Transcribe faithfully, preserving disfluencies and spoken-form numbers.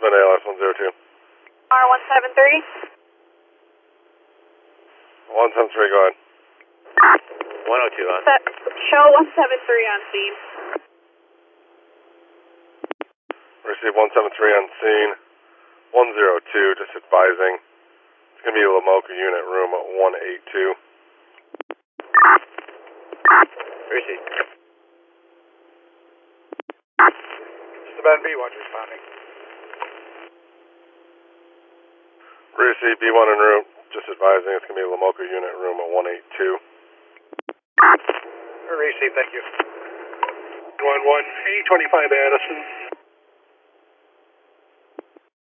Suspend A L S one zero two. R one seven three. one seven three, go ahead. one oh two, huh? Se- show one seven three on scene. Receive one seven three on scene. one zero two, just advising. It's going to be Lamoka unit room one eight two. Receive. Suburban B one responding. Receive B one en route, just advising. It's going to be Lamoka unit room one eight two. Receive, thank you. one one, A twenty-five Addison.